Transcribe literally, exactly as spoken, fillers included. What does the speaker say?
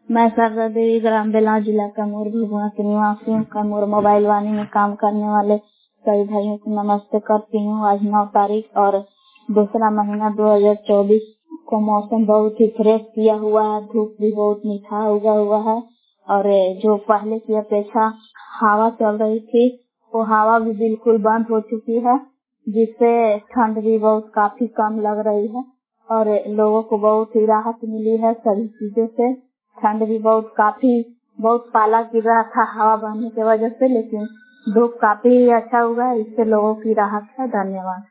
मैं सरदा देवी ग्राम बेलाव जिला कैमूर भगुआ के निवासी हूँ। कैमूर मोबाइल वाणी में काम करने वाले सभी भाइयों को नमस्ते करती हूँ। आज नौ तारीख और दूसरा महीना दो हजार चौबीस को मौसम बहुत ही फ्रेश किया हुआ है। धूप भी बहुत मीठा उगा हुआ है और जो पहले की अपेक्षा हवा चल रही थी वो हवा भी बिल्कुल बंद हो चुकी है, जिससे ठंड भी बहुत काफी कम लग रही है और लोगों को बहुत ही राहत मिली है सभी चीजों से। ठंड भी बहुत काफी बहुत पाला गिर रहा था हवा बहने की वजह से, लेकिन धूप काफी अच्छा हुआ है, इससे लोगों की राहत है। धन्यवाद।